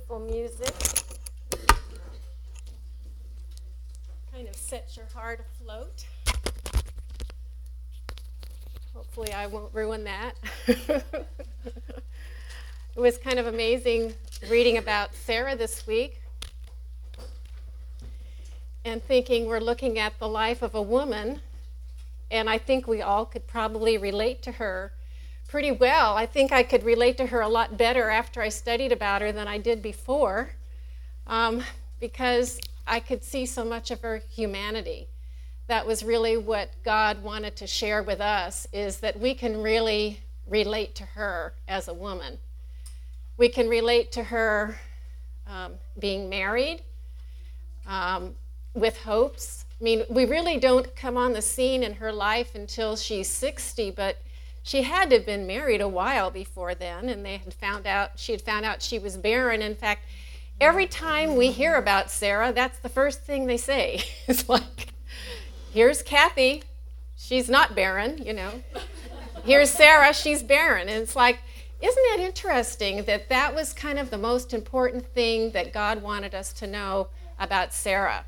beautiful music. Kind of sets your heart afloat. Hopefully I won't ruin that. It was kind of amazing reading about Sarah this week and thinking we're looking at the life of a woman, and I think we all could probably relate to her pretty well. I think I could relate to her a lot better after I studied about her than I did before, because I could see so much of her humanity. That was really what God wanted to share with us, is that we can really relate to her as a woman. We can relate to her being married, with hopes. I mean, we really don't come on the scene in her life until she's 60, but she had to have been married a while before then, and she had found out she was barren. In fact, every time we hear about Sarah, that's the first thing they say. It's like, here's Kathy, she's not barren, you know. Here's Sarah, she's barren. And it's like, isn't it interesting that that was kind of the most important thing that God wanted us to know about Sarah?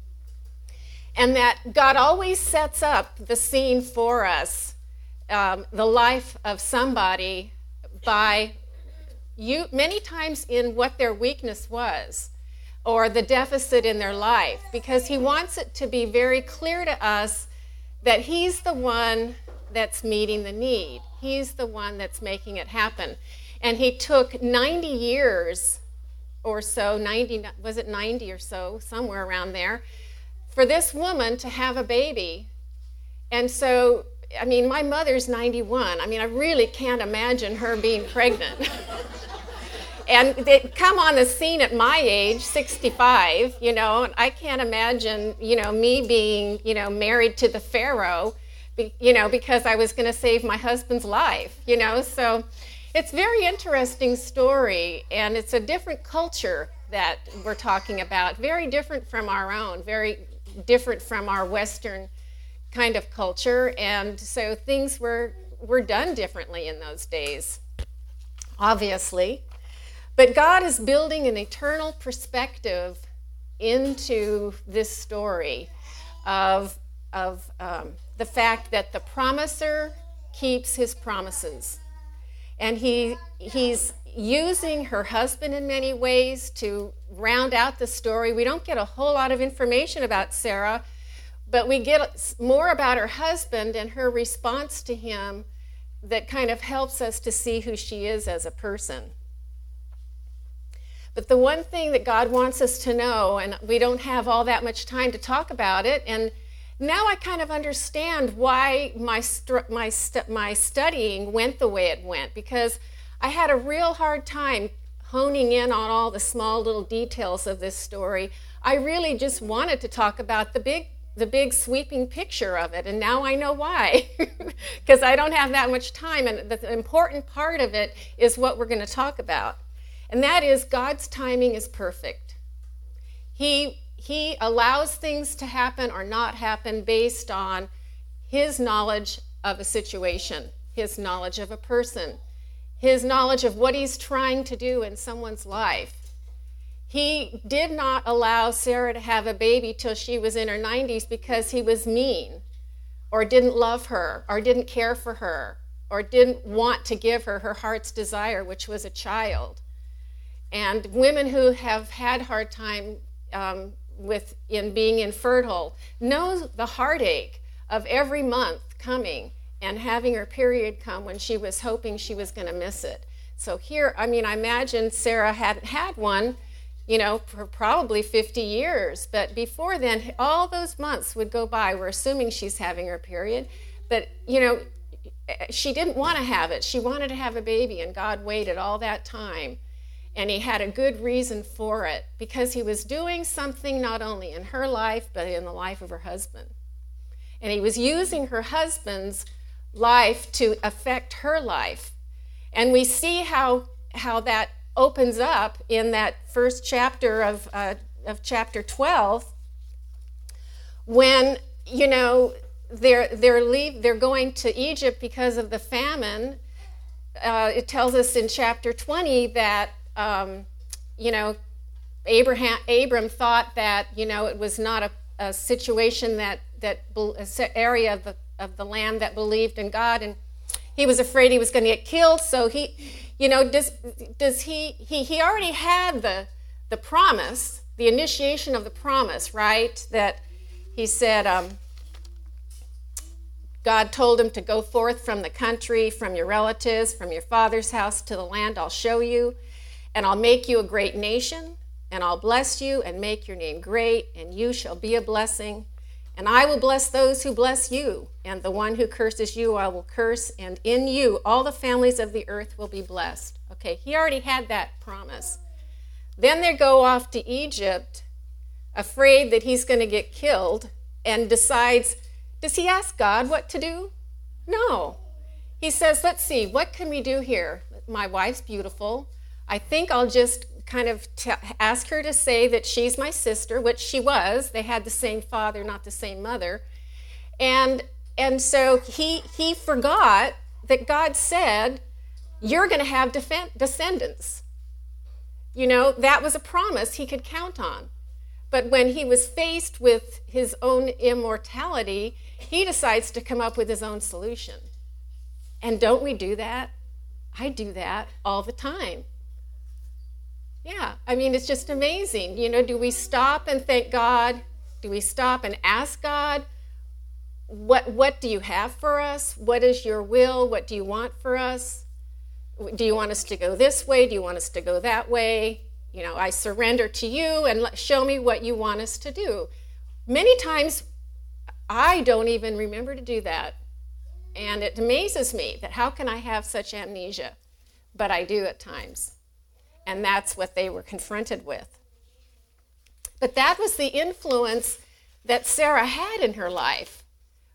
And that God always sets up the scene for us, the life of somebody, by many times in what their weakness was or the deficit in their life, because he wants it to be very clear to us that he's the one that's meeting the need. He's the one that's making it happen. And he took 90 years or so, 90 or so, somewhere around there, for this woman to have a baby. And so, I mean, my mother's 91. I mean, I really can't imagine her being pregnant. And they come on the scene at my age, 65, you know, and I can't imagine, you know, me being, you know, married to the Pharaoh, you know, because I was going to save my husband's life, you know. So it's a very interesting story, and it's a different culture that we're talking about, very different from our own, very different from our Western kind of culture. And so things were done differently in those days, obviously. But God is building an eternal perspective into this story of the fact that the promiser keeps his promises. And he's using her husband in many ways to round out the story. We don't get a whole lot of information about Sarah, but we get more about her husband and her response to him that kind of helps us to see who she is as a person. But the one thing that God wants us to know, and we don't have all that much time to talk about it, and now I kind of understand why my studying went the way it went, because I had a real hard time honing in on all the small little details of this story. I really just wanted to talk about the big sweeping picture of it, and now I know why, because I don't have that much time, and the important part of it is what we're going to talk about. And that is, God's timing is perfect. He allows things to happen or not happen based on his knowledge of a situation, his knowledge of a person, his knowledge of what he's trying to do in someone's life. He did not allow Sarah to have a baby till she was in her 90s because he was mean, or didn't love her, or didn't care for her, or didn't want to give her her heart's desire, which was a child. And women who have had a hard time in being infertile know the heartache of every month coming and having her period come when she was hoping she was going to miss it. So here, I mean, I imagine Sarah hadn't had one, you know, for probably 50 years. But before then, all those months would go by. We're assuming she's having her period. But, you know, she didn't want to have it. She wanted to have a baby, and God waited all that time. And he had a good reason for it, because he was doing something not only in her life, but in the life of her husband. And he was using her husband's life to affect her life. And we see how that opens up in that first chapter of chapter 12, when, you know, they're going to Egypt because of the famine. It tells us in chapter 20 that Abram thought that, it was not a situation that area of the land that believed in God, and he was afraid he was going to get killed. So he already had the promise, the initiation of the promise, right? That he said, God told him to go forth from the country, from your relatives, from your father's house to the land I'll show you, and I'll make you a great nation, and I'll bless you and make your name great, and you shall be a blessing. And I will bless those who bless you, and the one who curses you I will curse, and in you all the families of the earth will be blessed. Okay, he already had that promise. Then they go off to Egypt, afraid that he's going to get killed, and decides, does he ask God what to do? No. He says, let's see, what can we do here? My wife's beautiful. I think I'll just kind of ask her to say that she's my sister, which she was. They had the same father, not the same mother. And so he forgot that God said, you're going to have descendants. That was a promise he could count on. But when he was faced with his own immortality, he decides to come up with his own solution. And don't we do that? I do that all the time. Yeah, it's just amazing. Do we stop and thank God? Do we stop and ask God, what do you have for us? What is your will? What do you want for us? Do you want us to go this way? Do you want us to go that way? I surrender to you and show me what you want us to do. Many times, I don't even remember to do that. And it amazes me that how can I have such amnesia? But I do at times. And that's what they were confronted with. But that was the influence that Sarah had in her life.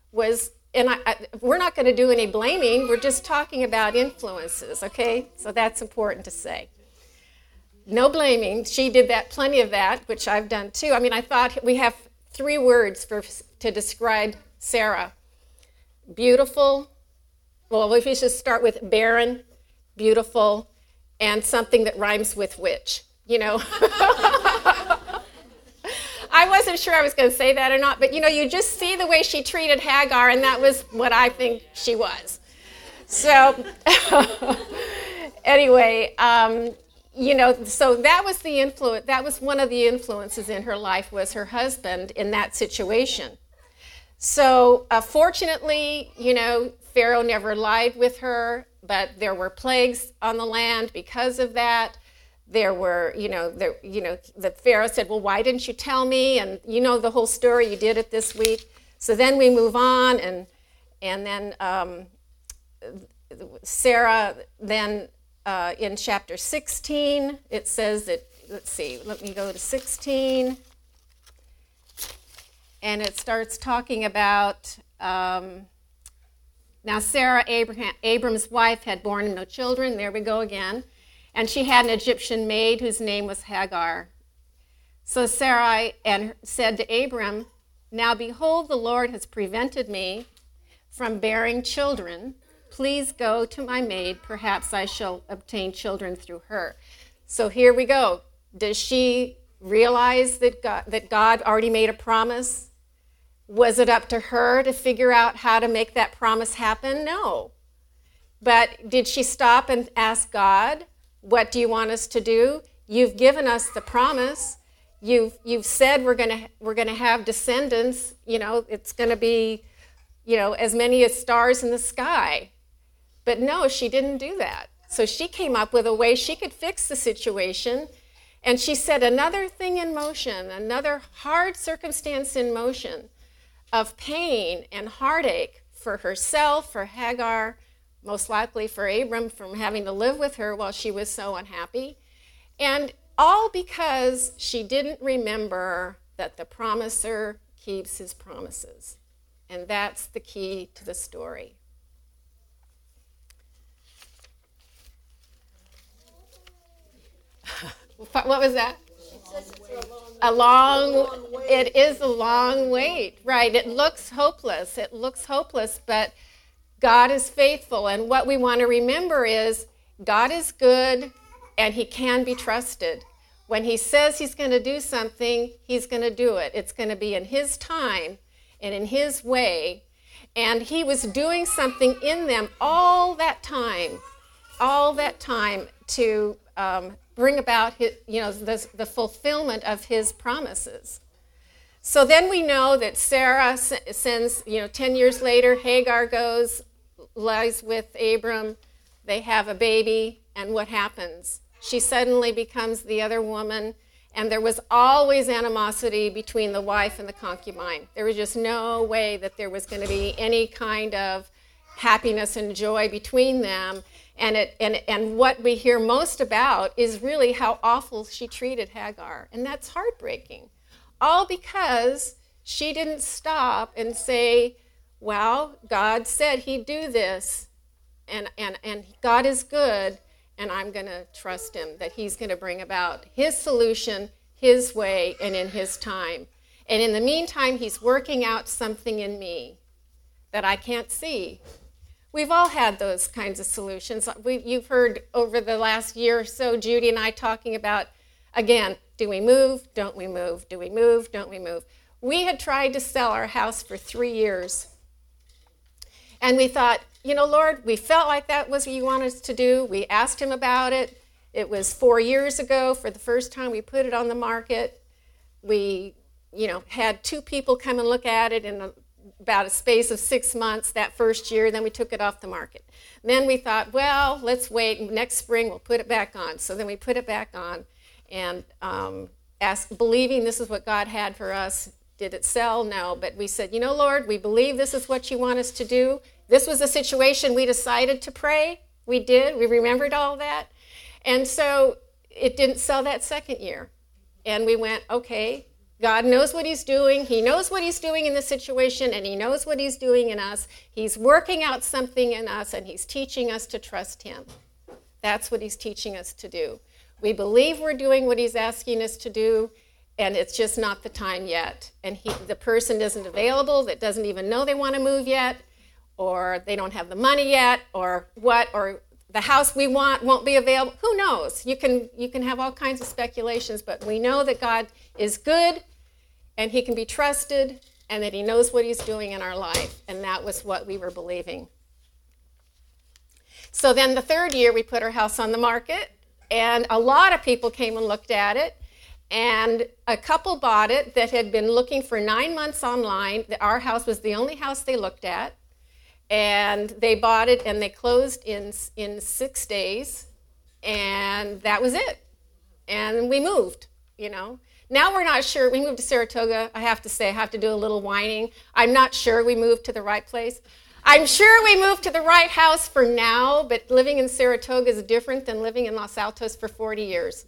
We're not going to do any blaming. We're just talking about influences, okay? So that's important to say. No blaming. She did plenty of that, which I've done too. I thought we have 3 words to describe Sarah. Beautiful. Well, if we should start with barren, beautiful, and something that rhymes with witch, I wasn't sure I was going to say that or not, but you just see the way she treated Hagar, and that was what I think she was. So anyway, so that was the influence. That was one of the influences in her life, was her husband in that situation. So fortunately, Pharaoh never lied with her, but there were plagues on the land because of that. There were, the Pharaoh said, well, why didn't you tell me? And the whole story, you did it this week. So then we move on, and then Sarah, then in chapter 16, it says that, let's see, let me go to 16. And it starts talking about, now Sarah, Abram's wife, had borne no children. There we go again. And she had an Egyptian maid whose name was Hagar. So Sarai said to Abram, now behold, the Lord has prevented me from bearing children. Please go to my maid. Perhaps I shall obtain children through her. So here we go. Does she realize that God already made a promise? Was it up to her to figure out how to make that promise happen? No. But did she stop and ask God, what do you want us to do? You've given us the promise. You've said we're going to have descendants. It's going to be, as many as stars in the sky. But no, she didn't do that. So she came up with a way she could fix the situation. And she set another thing in motion, another hard circumstance in motion of pain and heartache for herself, for Hagar, most likely for Abram from having to live with her while she was so unhappy. And all because she didn't remember that the promiser keeps his promises. And that's the key to the story. What was that? It is a long wait, right? It looks hopeless. But God is faithful. And what we want to remember is God is good and he can be trusted. When he says he's going to do something, he's going to do it. It's going to be in his time and in his way. And he was doing something in them all that time to bring about his, the fulfillment of his promises. So then we know that Sarah sends, 10 years later, Hagar goes, lies with Abram, they have a baby, and what happens? She suddenly becomes the other woman, and there was always animosity between the wife and the concubine. There was just no way that there was going to be any kind of happiness and joy between them. And what we hear most about is really how awful she treated Hagar, and that's heartbreaking. All because she didn't stop and say, well, God said he'd do this, and God is good, and I'm going to trust him, that he's going to bring about his solution, his way, and in his time. And in the meantime, he's working out something in me that I can't see. We've all had those kinds of solutions. You've heard over the last year or so, Judy and I talking about, again, do we move? Don't we move? Do we move? Don't we move? We had tried to sell our house for 3 years. And we thought, Lord, we felt like that was what you wanted us to do. We asked him about it. It was 4 years ago for the first time we put it on the market. We, had 2 people come and look at it in about a space of 6 months that first year. Then we took it off the market. Then we thought, well, let's wait. Next spring we'll put it back on. So then we put it back on. And believing this is what God had for us. Did it sell? No. But we said, Lord, we believe this is what you want us to do. This was a situation we decided to pray. We did. We remembered all that. And so it didn't sell that second year. And we went, okay, God knows what he's doing. He knows what he's doing in the situation, and he knows what he's doing in us. He's working out something in us, and he's teaching us to trust him. That's what he's teaching us to do. We believe we're doing what he's asking us to do, and it's just not the time yet. And the person isn't available, that doesn't even know they want to move yet, or they don't have the money yet, or the house we want won't be available. Who knows? You can have all kinds of speculations, but we know that God is good, and he can be trusted, and that he knows what he's doing in our life. And that was what we were believing. So then the third year, we put our house on the market. And a lot of people came and looked at it, and a couple bought it that had been looking for 9 months online. Our house was the only house they looked at, and they bought it, and they closed in 6 days, and that was it. And we moved, Now we're not sure. We moved to Saratoga. I have to say, I have to do a little whining. I'm not sure we moved to the right place. I'm sure we moved to the right house for now, but living in Saratoga is different than living in Los Altos for 40 years.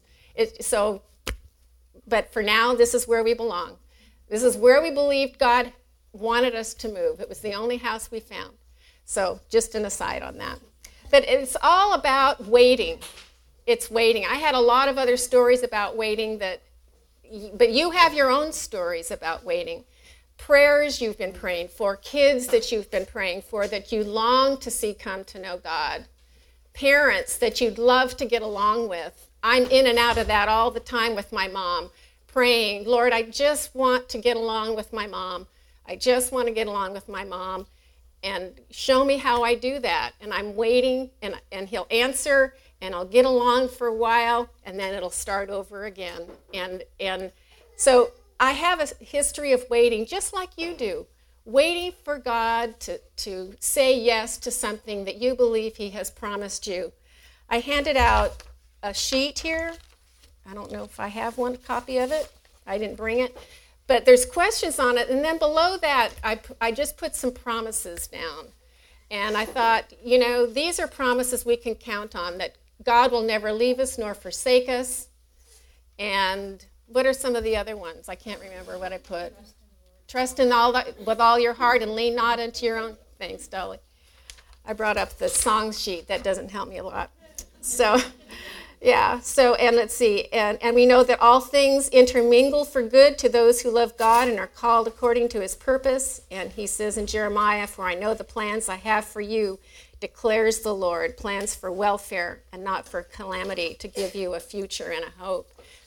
But for now, this is where we belong. This is where we believed God wanted us to move. It was the only house we found. So just an aside on that. But it's all about waiting. It's waiting. I had a lot of other stories about waiting, but you have your own stories about waiting. Prayers you've been praying for, kids that you've been praying for, that you long to see come to know God, parents that you'd love to get along with. I'm in and out of that all the time with my mom, praying, Lord, I just want to get along with my mom. I just want to get along with my mom, and show me how I do that. And I'm waiting, and he'll answer, and I'll get along for a while, and then it'll start over again. And so I have a history of waiting, just like you do, waiting for God to say yes to something that you believe he has promised you. I handed out a sheet here. I don't know if I have one copy of it. I didn't bring it. But there's questions on it. And then below that, I just put some promises down. And I thought, these are promises we can count on, that God will never leave us nor forsake us. And what are some of the other ones? I can't remember what I put. Trust in all with all your heart and lean not unto your own. Thanks, Dolly. I brought up the song sheet. That doesn't help me a lot. So, yeah. So, and let's see. And we know that all things intermingle for good to those who love God and are called according to his purpose. And he says in Jeremiah, for I know the plans I have for you, declares the Lord, plans for welfare and not for calamity, to give you a future and a hope.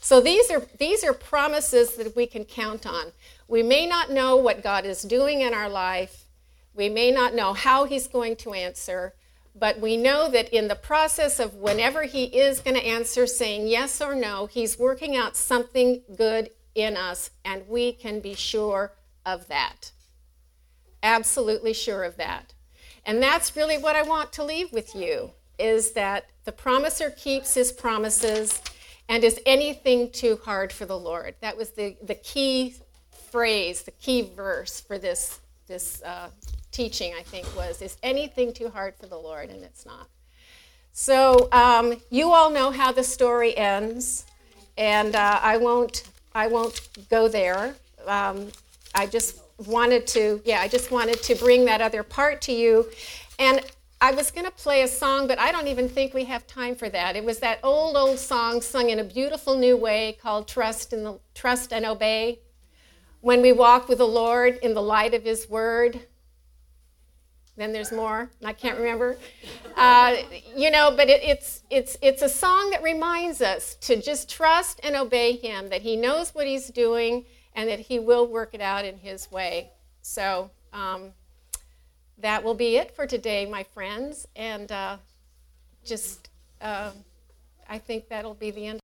So these are promises that we can count on. We may not know what God is doing in our life. We may not know how he's going to answer, but we know that in the process of whenever he is going to answer, saying yes or no, he's working out something good in us, and we can be sure of that. Absolutely sure of that. And that's really what I want to leave with you, is that the promiser keeps his promises, and is anything too hard for the Lord? That was the key phrase, the key verse for this teaching, I think, was, is anything too hard for the Lord? And it's not. So you all know how the story ends, and I won't go there. I just wanted to bring that other part to you. And I was going to play a song, but I don't even think we have time for that. It was that old song sung in a beautiful new way called Trust and Obey. When we walk with the Lord in the light of his word. Then there's more, and I can't remember. But it's a song that reminds us to just trust and obey him, that he knows what he's doing and that he will work it out in his way. So that will be it for today, my friends. And I think that'll be the end.